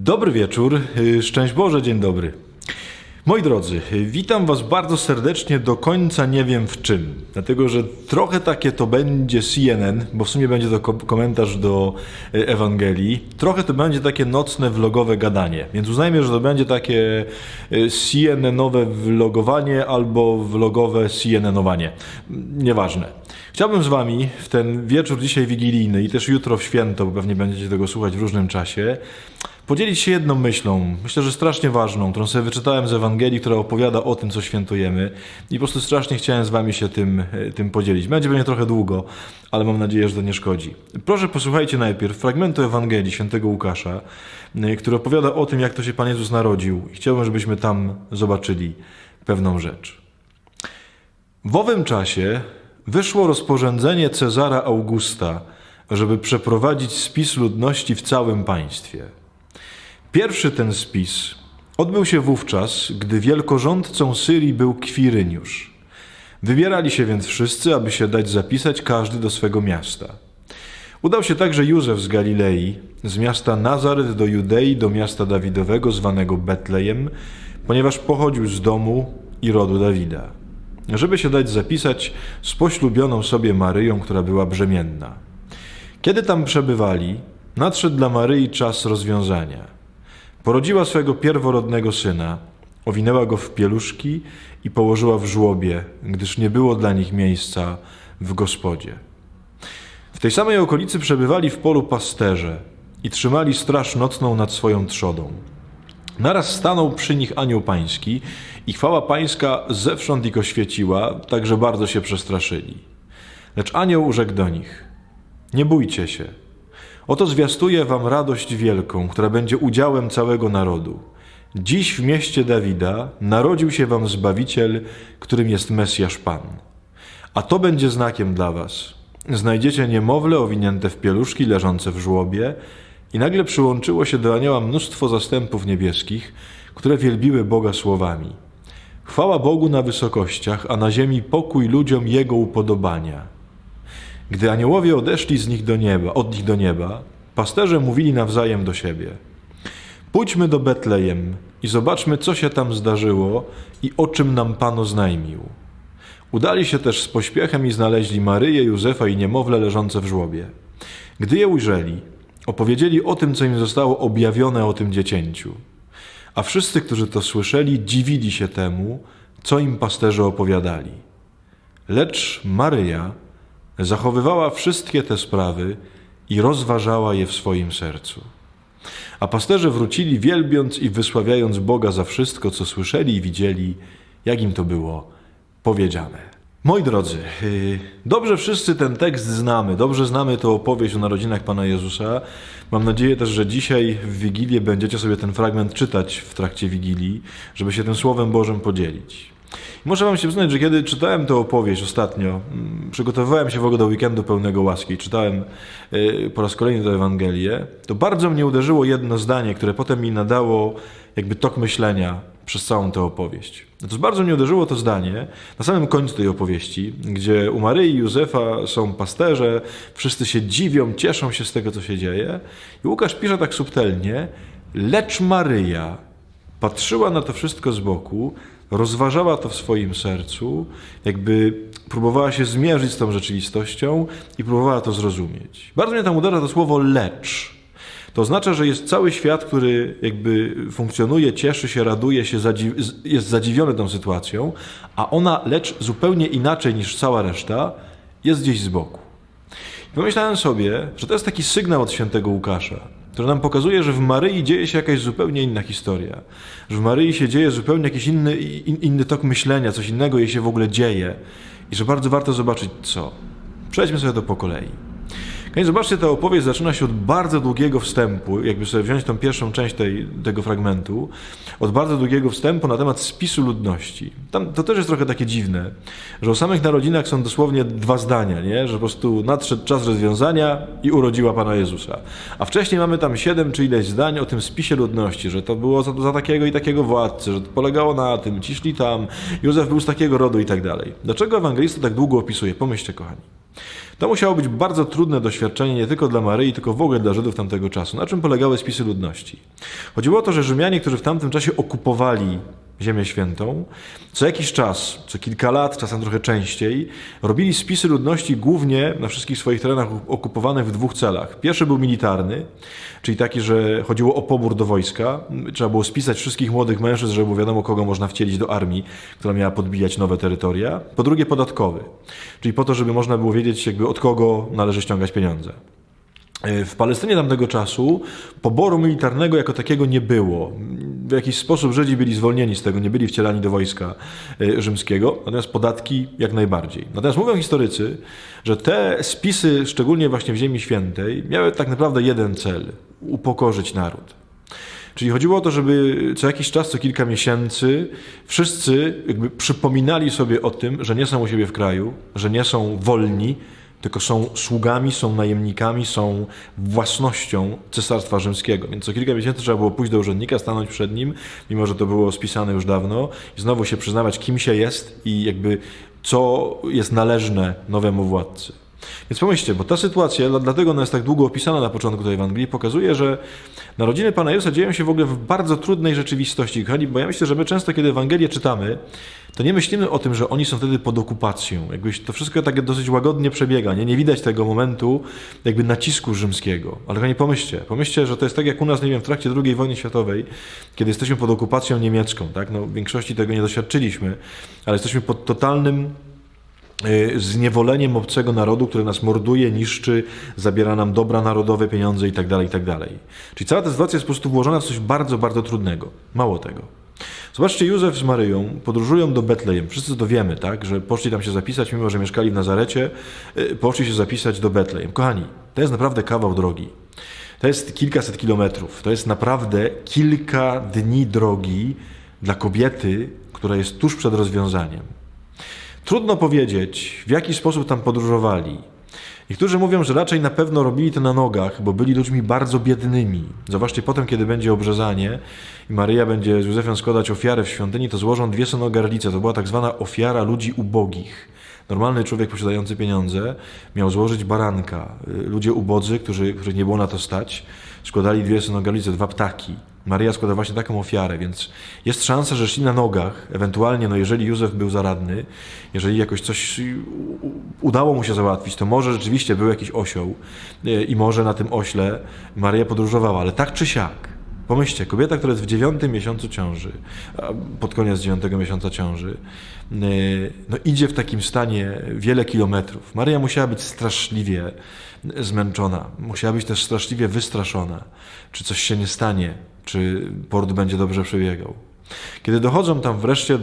Dobry wieczór, szczęść Boże, dzień dobry. Moi drodzy, witam Was bardzo serdecznie do końca nie wiem w czym, dlatego że trochę takie to będzie CNN, bo w sumie będzie to komentarz do Ewangelii, trochę to będzie takie nocne vlogowe gadanie, więc uznajmy, że to będzie takie CNN-owe vlogowanie albo vlogowe CNN-owanie, nieważne. Chciałbym z Wami w ten wieczór dzisiaj wigilijny i też jutro w święto, bo pewnie będziecie tego słuchać w różnym czasie, podzielić się jedną myślą, myślę, że strasznie ważną, którą sobie wyczytałem z Ewangelii, która opowiada o tym, co świętujemy i po prostu strasznie chciałem z Wami się tym podzielić. Będzie pewnie trochę długo, ale mam nadzieję, że to nie szkodzi. Proszę posłuchajcie najpierw fragmentu Ewangelii świętego Łukasza, który opowiada o tym, jak to się Pan Jezus narodził i chciałbym, żebyśmy tam zobaczyli pewną rzecz. W owym czasie wyszło rozporządzenie Cezara Augusta, żeby przeprowadzić spis ludności w całym państwie. Pierwszy ten spis odbył się wówczas, gdy wielkorządcą Syrii był Kwiryniusz. Wybierali się więc wszyscy, aby się dać zapisać każdy do swego miasta. Udał się także Józef z Galilei, z miasta Nazaret do Judei, do miasta Dawidowego zwanego Betlejem, ponieważ pochodził z domu i rodu Dawida, żeby się dać zapisać z poślubioną sobie Maryją, która była brzemienna. Kiedy tam przebywali, nadszedł dla Maryi czas rozwiązania. Porodziła swego pierworodnego syna, owinęła go w pieluszki i położyła w żłobie, gdyż nie było dla nich miejsca w gospodzie. W tej samej okolicy przebywali w polu pasterze i trzymali straż nocną nad swoją trzodą. Naraz stanął przy nich anioł pański i chwała pańska zewsząd ich oświeciła, tak że bardzo się przestraszyli. Lecz anioł rzekł do nich: nie bójcie się. Oto zwiastuję wam radość wielką, która będzie udziałem całego narodu. Dziś w mieście Dawida narodził się wam Zbawiciel, którym jest Mesjasz Pan. A to będzie znakiem dla was. Znajdziecie niemowlę owinięte w pieluszki, leżące w żłobie. I nagle przyłączyło się do anioła mnóstwo zastępów niebieskich, które wielbiły Boga słowami: chwała Bogu na wysokościach, a na ziemi pokój ludziom Jego upodobania. Gdy aniołowie odeszli od nich do nieba, pasterze mówili nawzajem do siebie: pójdźmy do Betlejem i zobaczmy, co się tam zdarzyło i o czym nam Pan oznajmił. Udali się też z pośpiechem i znaleźli Maryję, Józefa i niemowlę leżące w żłobie. Gdy je ujrzeli, opowiedzieli o tym, co im zostało objawione o tym dziecięciu. A wszyscy, którzy to słyszeli, dziwili się temu, co im pasterze opowiadali. Lecz Maryja zachowywała wszystkie te sprawy i rozważała je w swoim sercu. A pasterze wrócili, wielbiąc i wysławiając Boga za wszystko, co słyszeli i widzieli, jak im to było powiedziane. Moi drodzy, dobrze wszyscy ten tekst znamy, dobrze znamy tę opowieść o narodzinach Pana Jezusa. Mam nadzieję też, że dzisiaj w Wigilię będziecie sobie ten fragment czytać w trakcie Wigilii, żeby się tym Słowem Bożym podzielić. Muszę wam się przyznać, że kiedy czytałem tę opowieść ostatnio, przygotowywałem się w ogóle do weekendu pełnego łaski i czytałem po raz kolejny tę Ewangelię, to bardzo mnie uderzyło jedno zdanie, które potem mi nadało jakby tok myślenia przez całą tę opowieść. To bardzo mnie uderzyło to zdanie na samym końcu tej opowieści, gdzie u Maryi i Józefa są pasterze, wszyscy się dziwią, cieszą się z tego, co się dzieje. I Łukasz pisze tak subtelnie: lecz Maryja patrzyła na to wszystko z boku, rozważała to w swoim sercu, jakby próbowała się zmierzyć z tą rzeczywistością i próbowała to zrozumieć. Bardzo mnie tam uderza to słowo lecz. To oznacza, że jest cały świat, który jakby funkcjonuje, cieszy się, raduje się, jest zadziwiony tą sytuacją, a ona, lecz zupełnie inaczej niż cała reszta, jest gdzieś z boku. I pomyślałem sobie, że to jest taki sygnał od świętego Łukasza, który nam pokazuje, że w Maryi dzieje się jakaś zupełnie inna historia. Że w Maryi się dzieje zupełnie jakiś inny tok myślenia, coś innego jej się w ogóle dzieje i że bardzo warto zobaczyć co. Przejdźmy sobie to po kolei. Zobaczcie, ta opowieść zaczyna się od bardzo długiego wstępu, jakby sobie wziąć tą pierwszą część tego fragmentu, od bardzo długiego wstępu na temat spisu ludności. Tam, to też jest trochę takie dziwne, że o samych narodzinach są dosłownie 2 zdania, nie? Że po prostu nadszedł czas rozwiązania i urodziła Pana Jezusa. A wcześniej mamy tam 7 czy ileś zdań o tym spisie ludności, że to było za takiego i takiego władcy, że to polegało na tym, ci szli tam, Józef był z takiego rodu i tak dalej. Dlaczego ewangelista tak długo opisuje? Pomyślcie, kochani. To musiało być bardzo trudne doświadczenie nie tylko dla Maryi, tylko w ogóle dla Żydów tamtego czasu. Na czym polegały spisy ludności? Chodziło o to, że Rzymianie, którzy w tamtym czasie okupowali Ziemię Świętą, co jakiś czas, co kilka lat, czasem trochę częściej, robili spisy ludności głównie na wszystkich swoich terenach okupowanych w dwóch celach. Pierwszy był militarny, czyli taki, że chodziło o pobór do wojska. Trzeba było spisać wszystkich młodych mężczyzn, żeby było wiadomo, kogo można wcielić do armii, która miała podbijać nowe terytoria. Po drugie podatkowy, czyli po to, żeby można było wiedzieć, jakby od kogo należy ściągać pieniądze. W Palestynie tamtego czasu poboru militarnego jako takiego nie było. W jakiś sposób Żydzi byli zwolnieni z tego, nie byli wcielani do wojska rzymskiego, natomiast podatki jak najbardziej. Natomiast mówią historycy, że te spisy, szczególnie właśnie w Ziemi Świętej, miały tak naprawdę jeden cel – upokorzyć naród. Czyli chodziło o to, żeby co jakiś czas, co kilka miesięcy wszyscy jakby przypominali sobie o tym, że nie są u siebie w kraju, że nie są wolni, tylko są sługami, są najemnikami, są własnością Cesarstwa Rzymskiego. Więc co kilka miesięcy trzeba było pójść do urzędnika, stanąć przed nim, mimo że to było spisane już dawno, i znowu się przyznawać, kim się jest i jakby co jest należne nowemu władcy. Więc pomyślcie, bo ta sytuacja, dlatego ona jest tak długo opisana na początku tej Ewangelii, pokazuje, że narodziny Pana Jezusa dzieją się w ogóle w bardzo trudnej rzeczywistości. Kochani, bo ja myślę, że my często, kiedy Ewangelię czytamy, to nie myślimy o tym, że oni są wtedy pod okupacją. Jakby to wszystko tak dosyć łagodnie przebiega. Nie widać tego momentu jakby nacisku rzymskiego. Ale kochani, pomyślcie, że to jest tak jak u nas, nie wiem, w trakcie II wojny światowej, kiedy jesteśmy pod okupacją niemiecką. Tak? No, w większości tego nie doświadczyliśmy, ale jesteśmy pod totalnym zniewoleniem obcego narodu, który nas morduje, niszczy, zabiera nam dobra narodowe, pieniądze itd., itd. Czyli cała ta sytuacja jest po prostu włożona w coś bardzo, bardzo trudnego. Mało tego. Zobaczcie, Józef z Maryją podróżują do Betlejem. Wszyscy to wiemy, tak? Że poszli tam się zapisać, mimo że mieszkali w Nazarecie, poszli się zapisać do Betlejem. Kochani, to jest naprawdę kawał drogi. To jest kilkaset kilometrów. To jest naprawdę kilka dni drogi dla kobiety, która jest tuż przed rozwiązaniem. Trudno powiedzieć, w jaki sposób tam podróżowali. Niektórzy mówią, że raczej na pewno robili to na nogach, bo byli ludźmi bardzo biednymi. Zobaczcie, potem, kiedy będzie obrzezanie i Maryja będzie z Józefem składać ofiarę w świątyni, to złożą 2 synogarlice. To była tak zwana ofiara ludzi ubogich. Normalny człowiek posiadający pieniądze miał złożyć baranka. Ludzie ubodzy, których nie było na to stać, składali 2 synogarlice, 2 ptaki. Maryja składa właśnie taką ofiarę, więc jest szansa, że szli na nogach, ewentualnie, jeżeli Józef był zaradny, jeżeli jakoś coś udało mu się załatwić, to może rzeczywiście był jakiś osioł i może na tym ośle Maryja podróżowała, ale tak czy siak, pomyślcie, kobieta, która jest w 9. miesiącu ciąży, pod koniec 9. miesiąca ciąży, idzie w takim stanie wiele kilometrów. Maryja musiała być straszliwie zmęczona, musiała być też straszliwie wystraszona, czy coś się nie stanie, czy port będzie dobrze przebiegał. Kiedy dochodzą tam wreszcie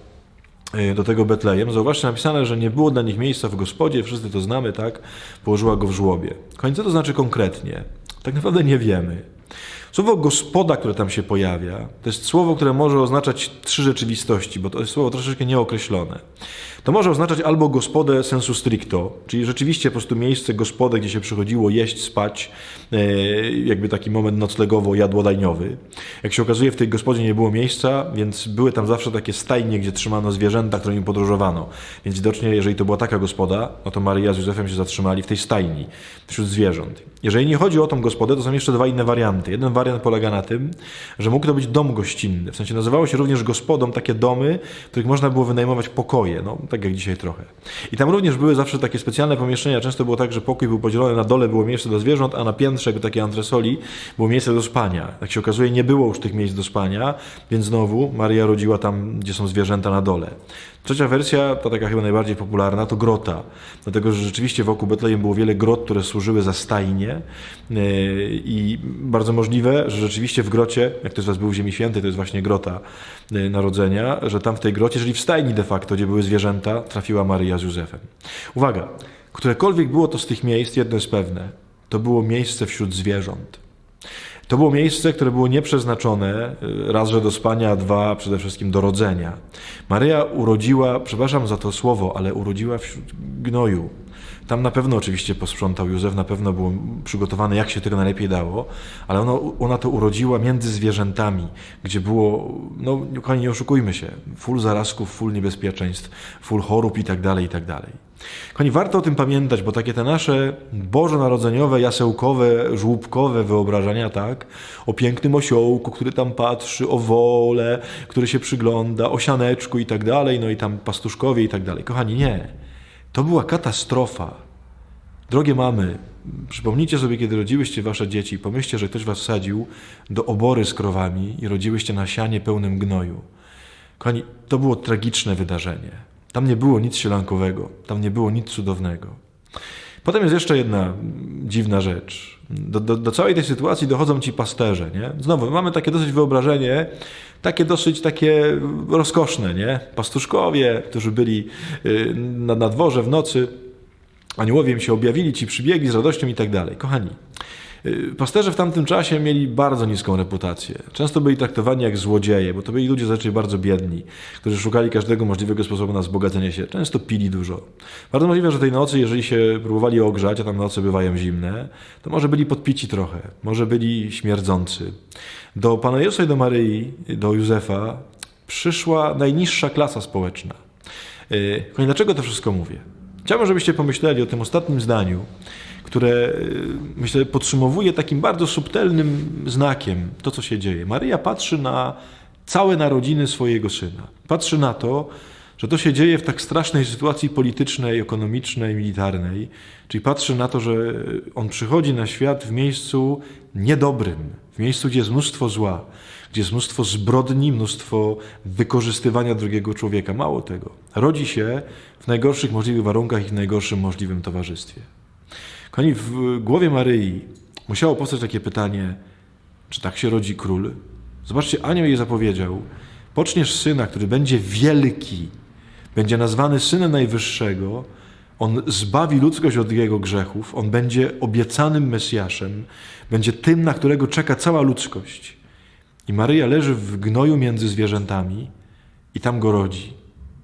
do tego Betlejem, zauważcie, napisane, że nie było dla nich miejsca w gospodzie, wszyscy to znamy, tak? Położyła go w żłobie. Co to znaczy konkretnie? Tak naprawdę nie wiemy. Słowo gospoda, które tam się pojawia, to jest słowo, które może oznaczać 3 rzeczywistości, bo to jest słowo troszeczkę nieokreślone. To może oznaczać albo gospodę sensu stricto, czyli rzeczywiście po prostu miejsce, gospodę, gdzie się przychodziło jeść, spać, jakby taki moment noclegowo-jadłodajniowy. Jak się okazuje, w tej gospodzie nie było miejsca, więc były tam zawsze takie stajnie, gdzie trzymano zwierzęta, którymi podróżowano. Więc widocznie, jeżeli to była taka gospoda, no to Maryja z Józefem się zatrzymali w tej stajni, wśród zwierząt. Jeżeli nie chodzi o tą gospodę, to są jeszcze 2 inne warianty. Jeden wariant polega na tym, że mógł to być dom gościnny. W sensie nazywało się również gospodą takie domy, w których można było wynajmować pokoje, no tak jak dzisiaj trochę. I tam również były zawsze takie specjalne pomieszczenia. Często było tak, że pokój był podzielony, na dole było miejsce do zwierząt, a na piętrze, jakby takie antresoli, było miejsce do spania. Jak się okazuje, nie było już tych miejsc do spania, więc znowu Maryja rodziła tam, gdzie są zwierzęta na dole. Trzecia wersja, ta taka chyba najbardziej popularna, to grota. Dlatego, że rzeczywiście wokół Betlejem było wiele grot, które służyły za stajnie i bardzo możliwe, że rzeczywiście w grocie, jak ktoś z was był w Ziemi Świętej, to jest właśnie grota Narodzenia, że tam w tej grocie, czyli w stajni de facto, gdzie były zwierzęta, trafiła Maryja z Józefem. Uwaga, którekolwiek było to z tych miejsc, jedno jest pewne, to było miejsce wśród zwierząt. To było miejsce, które było nieprzeznaczone, raz, że do spania, a 2, przede wszystkim do rodzenia. Maryja urodziła, przepraszam za to słowo, ale urodziła wśród gnoju. Tam na pewno oczywiście posprzątał Józef, na pewno było przygotowane, jak się tego najlepiej dało, ale ona to urodziła między zwierzętami, gdzie było, kochani, nie oszukujmy się, full zarazków, full niebezpieczeństw, full chorób i tak dalej, i tak dalej. Kochani, warto o tym pamiętać, bo takie te nasze bożonarodzeniowe, jasełkowe, żłóbkowe wyobrażenia, tak, o pięknym osiołku, który tam patrzy, o wole, który się przygląda, o sianeczku i tak dalej, no i tam pastuszkowie i tak dalej. Kochani, nie. To była katastrofa. Drogie mamy, przypomnijcie sobie, kiedy rodziłyście wasze dzieci, pomyślcie, że ktoś was wsadził do obory z krowami i rodziłyście na sianie pełnym gnoju. Kochani, to było tragiczne wydarzenie. Tam nie było nic sielankowego, tam nie było nic cudownego. Potem jest jeszcze jedna dziwna rzecz. Do całej tej sytuacji dochodzą ci pasterze, nie? Znowu, mamy takie dosyć wyobrażenie, takie rozkoszne, nie? Pastuszkowie, którzy byli na dworze w nocy, aniołowie im się objawili, ci przybiegli z radością i tak dalej. Kochani, pasterze w tamtym czasie mieli bardzo niską reputację. Często byli traktowani jak złodzieje, bo to byli ludzie zazwyczaj bardzo biedni, którzy szukali każdego możliwego sposobu na wzbogacenie się. Często pili dużo. Bardzo możliwe, że tej nocy, jeżeli się próbowali ogrzać, a tam noce bywają zimne, to może byli podpici trochę, może byli śmierdzący. Do Pana Jezusa i do Maryi, do Józefa przyszła najniższa klasa społeczna. Dlaczego to wszystko mówię? Chciałbym, żebyście pomyśleli o tym ostatnim zdaniu, które, myślę, podsumowuje takim bardzo subtelnym znakiem to, co się dzieje. Maryja patrzy na całe narodziny swojego syna. Patrzy na to, że to się dzieje w tak strasznej sytuacji politycznej, ekonomicznej, militarnej. Czyli patrzy na to, że on przychodzi na świat w miejscu niedobrym, w miejscu, gdzie jest mnóstwo zła, gdzie jest mnóstwo zbrodni, mnóstwo wykorzystywania drugiego człowieka. Mało tego. Rodzi się w najgorszych możliwych warunkach i w najgorszym możliwym towarzystwie. Kochani, w głowie Maryi musiało powstać takie pytanie, czy tak się rodzi król? Zobaczcie, anioł jej zapowiedział, poczniesz syna, który będzie wielki, będzie nazwany Synem Najwyższego, on zbawi ludzkość od jego grzechów, on będzie obiecanym Mesjaszem, będzie tym, na którego czeka cała ludzkość. I Maryja leży w gnoju między zwierzętami i tam go rodzi.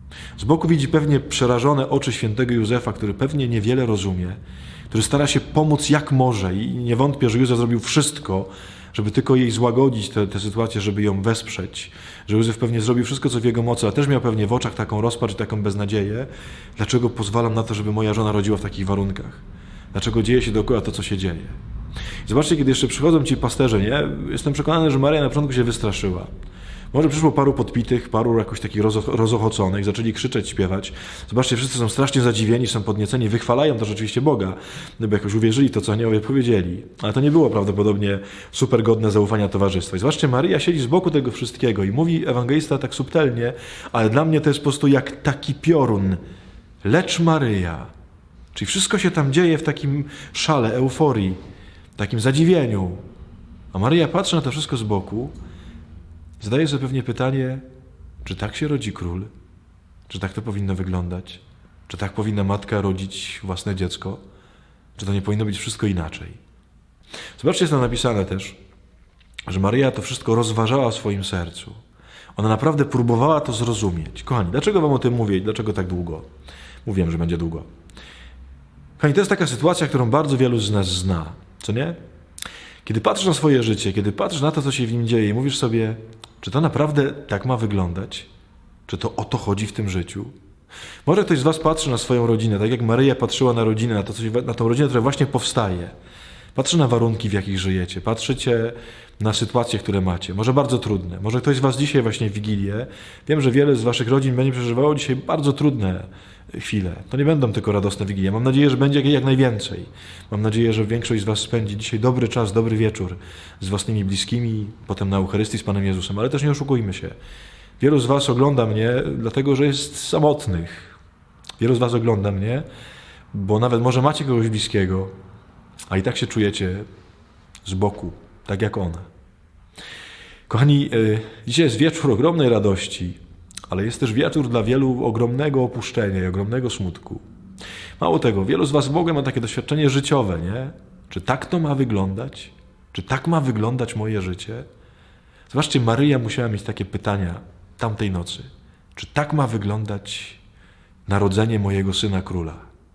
Z boku widzi pewnie przerażone oczy świętego Józefa, który pewnie niewiele rozumie, który stara się pomóc jak może i nie wątpię, że Józef zrobił wszystko, żeby tylko jej złagodzić tę sytuację, żeby ją wesprzeć. Że Józef pewnie zrobił wszystko, co w jego mocy, a też miał pewnie w oczach taką rozpacz i taką beznadzieję. Dlaczego pozwalam na to, żeby moja żona rodziła w takich warunkach? Dlaczego dzieje się dookoła to, co się dzieje? I zobaczcie, kiedy jeszcze przychodzą ci pasterze, nie? Jestem przekonany, że Maryja na początku się wystraszyła. Może przyszło paru podpitych, paru jakoś takich rozochoconych, zaczęli krzyczeć, śpiewać. Zobaczcie, wszyscy są strasznie zadziwieni, są podnieceni, wychwalają to rzeczywiście Boga, bo jakoś uwierzyli to, co aniołowie powiedzieli. Ale to nie było prawdopodobnie super godne zaufania towarzystwa. I zobaczcie, Maryja siedzi z boku tego wszystkiego i mówi ewangelista tak subtelnie, ale dla mnie to jest po prostu jak taki piorun. Lecz Maryja. Czyli wszystko się tam dzieje w takim szale, euforii, takim zadziwieniu. A Maryja patrzy na to wszystko z boku, zadaje sobie pewnie pytanie, czy tak się rodzi król? Czy tak to powinno wyglądać? Czy tak powinna matka rodzić własne dziecko? Czy to nie powinno być wszystko inaczej? Zobaczcie, jest tam napisane też, że Maryja to wszystko rozważała w swoim sercu. Ona naprawdę próbowała to zrozumieć. Kochani, dlaczego wam o tym mówię i dlaczego tak długo? Mówiłem, że będzie długo. Kochani, to jest taka sytuacja, którą bardzo wielu z nas zna. Co nie? Kiedy patrzysz na swoje życie, kiedy patrzysz na to, co się w nim dzieje i mówisz sobie, czy to naprawdę tak ma wyglądać? Czy to o to chodzi w tym życiu? Może ktoś z was patrzy na swoją rodzinę, tak jak Maryja patrzyła na rodzinę, na tą rodzinę, która właśnie powstaje. Patrzy na warunki, w jakich żyjecie. Patrzycie na sytuacje, które macie. Może bardzo trudne. Może ktoś z was dzisiaj właśnie w Wigilię. Wiem, że wiele z waszych rodzin będzie przeżywało dzisiaj bardzo trudne chwile. To nie będą tylko radosne Wigilie. Mam nadzieję, że będzie jak najwięcej. Mam nadzieję, że większość z was spędzi dzisiaj dobry czas, dobry wieczór z własnymi bliskimi, potem na Eucharystii z Panem Jezusem. Ale też nie oszukujmy się. Wielu z was ogląda mnie, dlatego że jest samotnych. Wielu z was ogląda mnie, bo nawet może macie kogoś bliskiego, a i tak się czujecie z boku, tak jak ona. Kochani, dzisiaj jest wieczór ogromnej radości, ale jest też wieczór dla wielu ogromnego opuszczenia i ogromnego smutku. Mało tego, wielu z was w ogóle ma takie doświadczenie życiowe, nie? Czy tak to ma wyglądać? Czy tak ma wyglądać moje życie? Zobaczcie, Maryja musiała mieć takie pytania tamtej nocy. Czy tak ma wyglądać narodzenie mojego Syna Króla?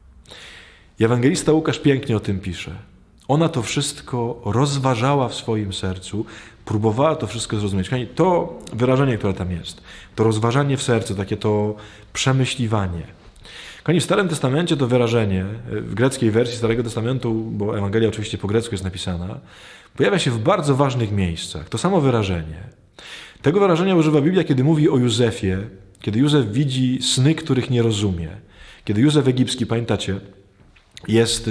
I ewangelista Łukasz pięknie o tym pisze. Ona to wszystko rozważała w swoim sercu, próbowała to wszystko zrozumieć. To wyrażenie, które tam jest, to rozważanie w sercu, takie to przemyśliwanie. Kochani, w Starym Testamencie to wyrażenie, w greckiej wersji Starego Testamentu, bo Ewangelia oczywiście po grecku jest napisana, pojawia się w bardzo ważnych miejscach. To samo wyrażenie. Tego wyrażenia używa Biblia, kiedy mówi o Józefie, kiedy Józef widzi sny, których nie rozumie. Kiedy Józef Egipski, pamiętacie, jest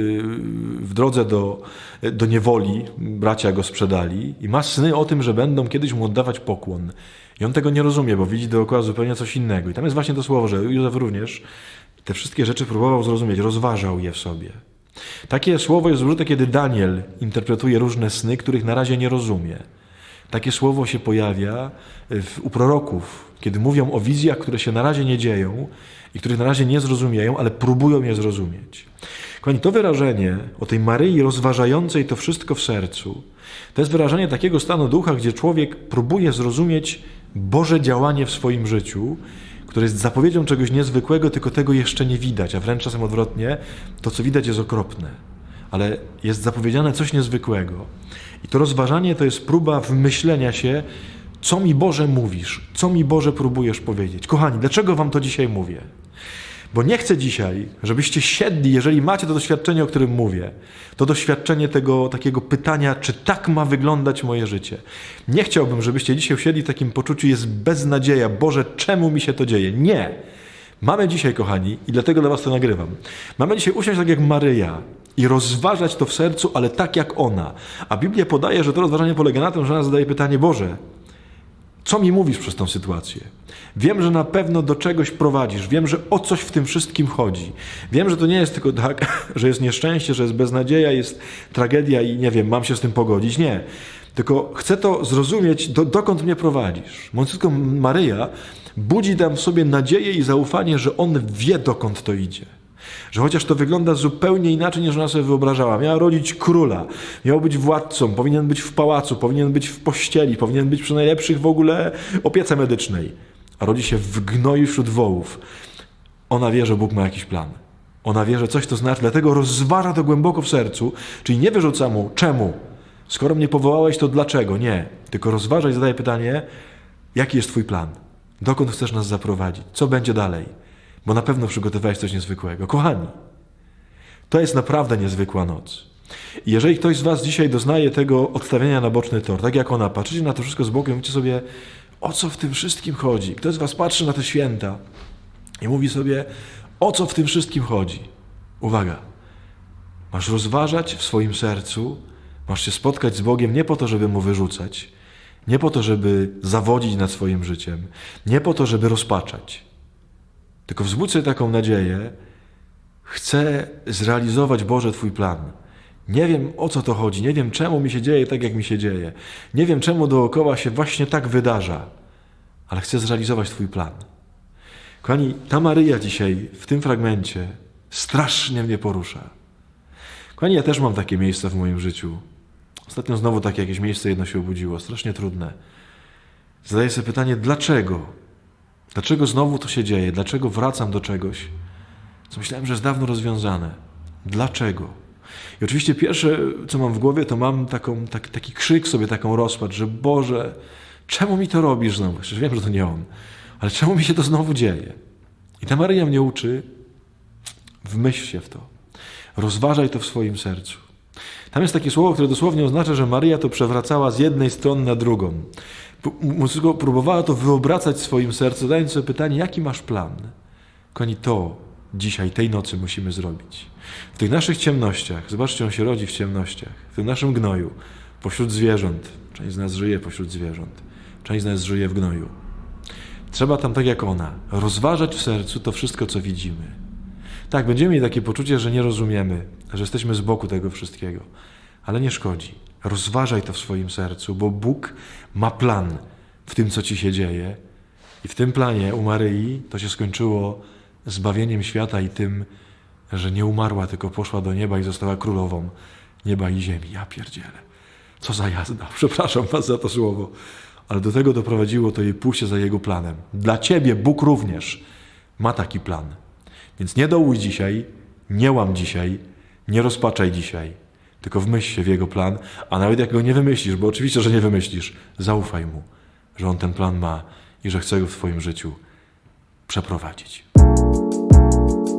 w drodze do niewoli, bracia go sprzedali i ma sny o tym, że będą kiedyś mu oddawać pokłon. I on tego nie rozumie, bo widzi dookoła zupełnie coś innego. I tam jest właśnie to słowo, że Józef również te wszystkie rzeczy próbował zrozumieć, rozważał je w sobie. Takie słowo jest użyte, kiedy Daniel interpretuje różne sny, których na razie nie rozumie. Takie słowo się pojawia u proroków, kiedy mówią o wizjach, które się na razie nie dzieją i których na razie nie zrozumieją, ale próbują je zrozumieć. Kochani, to wyrażenie o tej Maryi rozważającej to wszystko w sercu, to jest wyrażenie takiego stanu ducha, gdzie człowiek próbuje zrozumieć Boże działanie w swoim życiu, które jest zapowiedzią czegoś niezwykłego, tylko tego jeszcze nie widać, a wręcz czasem odwrotnie, to co widać jest okropne, ale jest zapowiedziane coś niezwykłego. I to rozważanie to jest próba wmyślenia się, co mi Boże mówisz, co mi Boże próbujesz powiedzieć. Kochani, dlaczego wam to dzisiaj mówię? Bo nie chcę dzisiaj, żebyście siedli, jeżeli macie to doświadczenie, o którym mówię, to doświadczenie tego takiego pytania, czy tak ma wyglądać moje życie. Nie chciałbym, żebyście dzisiaj siedli w takim poczuciu, jest beznadzieja, Boże, czemu mi się to dzieje? Nie. Mamy dzisiaj, kochani, i dlatego dla was to nagrywam, mamy dzisiaj usiąść tak jak Maryja i rozważać to w sercu, ale tak jak ona. A Biblia podaje, że to rozważanie polega na tym, że ona zadaje pytanie, Boże, co mi mówisz przez tą sytuację? Wiem, że na pewno do czegoś prowadzisz. Wiem, że o coś w tym wszystkim chodzi. Wiem, że to nie jest tylko tak, że jest nieszczęście, że jest beznadzieja, jest tragedia i nie wiem, mam się z tym pogodzić. Nie. Tylko chcę to zrozumieć, dokąd mnie prowadzisz. Mówiąc krótko, Maryja budzi tam w sobie nadzieję i zaufanie, że On wie, dokąd to idzie. Że chociaż to wygląda zupełnie inaczej, niż ona sobie wyobrażała. Miała rodzić króla, miał być władcą, powinien być w pałacu, powinien być w pościeli, powinien być przy najlepszych w ogóle opiece medycznej. A rodzi się w gnoju wśród wołów. Ona wie, że Bóg ma jakiś plan. Ona wie, że coś to znaczy, dlatego rozważa to głęboko w sercu, czyli nie wyrzuca mu, czemu? Skoro mnie powołałeś, to dlaczego? Nie. Tylko rozważa i zadaje pytanie, jaki jest twój plan? Dokąd chcesz nas zaprowadzić? Co będzie dalej? Bo na pewno przygotowałeś coś niezwykłego. Kochani, to jest naprawdę niezwykła noc. I jeżeli ktoś z was dzisiaj doznaje tego odstawienia na boczny tor, tak jak ona, patrzycie na to wszystko z boku i mówicie sobie, o co w tym wszystkim chodzi? Ktoś z was patrzy na te święta i mówi sobie, o co w tym wszystkim chodzi? Uwaga, masz rozważać w swoim sercu, masz się spotkać z Bogiem nie po to, żeby Mu wyrzucać, nie po to, żeby zawodzić nad swoim życiem, nie po to, żeby rozpaczać. Tylko wzbudź sobie taką nadzieję, chcę zrealizować, Boże, Twój plan. Nie wiem, o co to chodzi, nie wiem, czemu mi się dzieje tak, jak mi się dzieje. Nie wiem, czemu dookoła się właśnie tak wydarza, ale chcę zrealizować Twój plan. Kochani, ta Maryja dzisiaj w tym fragmencie strasznie mnie porusza. Kochani, ja też mam takie miejsca w moim życiu. Ostatnio znowu takie jakieś miejsce jedno się obudziło, strasznie trudne. Zadaję sobie pytanie, dlaczego? Dlaczego znowu to się dzieje? Dlaczego wracam do czegoś, co myślałem, że jest dawno rozwiązane? Dlaczego? I oczywiście pierwsze, co mam w głowie, to mam taki krzyk sobie, taką rozpacz, że Boże, czemu mi to robisz znowu? Przecież wiem, że to nie On, ale czemu mi się to znowu dzieje? I ta Maryja mnie uczy, wmyśl się w to. Rozważaj to w swoim sercu. Tam jest takie słowo, które dosłownie oznacza, że Maryja to przewracała z jednej strony na drugą. Próbowała to wyobracać w swoim sercu, zadając sobie pytanie, jaki masz plan? Kochani, to dzisiaj, tej nocy musimy zrobić. W tych naszych ciemnościach, zobaczcie, On się rodzi w ciemnościach, w tym naszym gnoju, pośród zwierząt. Część z nas żyje pośród zwierząt, część z nas żyje w gnoju. Trzeba tam, tak jak ona, rozważać w sercu to wszystko, co widzimy. Tak, będziemy mieli takie poczucie, że nie rozumiemy, że jesteśmy z boku tego wszystkiego, ale nie szkodzi. Rozważaj to w swoim sercu, bo Bóg ma plan w tym, co ci się dzieje. I w tym planie u Maryi to się skończyło zbawieniem świata i tym, że nie umarła, tylko poszła do nieba i została królową nieba i ziemi. Ja pierdzielę. Co za jazda. Przepraszam was za to słowo. Ale do tego doprowadziło to jej pójście za Jego planem. Dla ciebie Bóg również ma taki plan. Więc nie dołuj dzisiaj, nie łam dzisiaj, nie rozpaczaj dzisiaj, tylko wmyśl się w Jego plan, a nawet jak go nie wymyślisz, bo oczywiście, że nie wymyślisz, zaufaj Mu, że On ten plan ma i że chce go w twoim życiu przeprowadzić.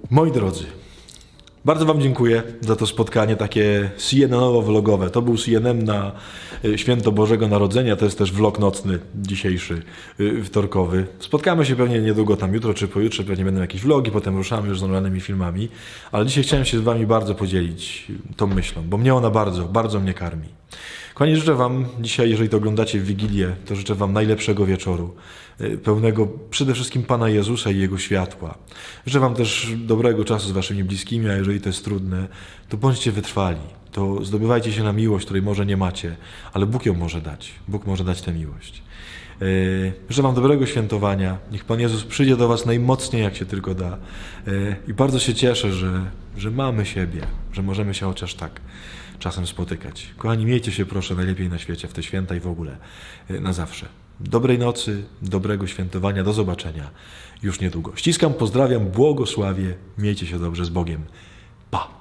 Moi drodzy, bardzo wam dziękuję za to spotkanie takie CNN-owo-vlogowe. To był CNN na Święto Bożego Narodzenia, to jest też vlog nocny dzisiejszy, wtorkowy. Spotkamy się pewnie niedługo tam jutro czy pojutrze, pewnie będą jakieś vlogi, potem ruszamy już z normalnymi filmami. Ale dzisiaj chciałem się z wami bardzo podzielić tą myślą, bo mnie ona bardzo, bardzo mnie karmi. Kochani, życzę wam dzisiaj, jeżeli to oglądacie w Wigilię, to życzę wam najlepszego wieczoru, pełnego przede wszystkim Pana Jezusa i Jego światła. Życzę wam też dobrego czasu z waszymi bliskimi, a jeżeli to jest trudne, to bądźcie wytrwali. To zdobywajcie się na miłość, której może nie macie, ale Bóg ją może dać. Bóg może dać tę miłość. Życzę wam dobrego świętowania. Niech Pan Jezus przyjdzie do was najmocniej, jak się tylko da. I bardzo się cieszę, że mamy siebie, że możemy się chociaż tak czasem spotykać. Kochani, miejcie się proszę najlepiej na świecie w te święta i w ogóle na zawsze. Dobrej nocy, dobrego świętowania, do zobaczenia już niedługo. Ściskam, pozdrawiam, błogosławię, miejcie się dobrze z Bogiem. Pa!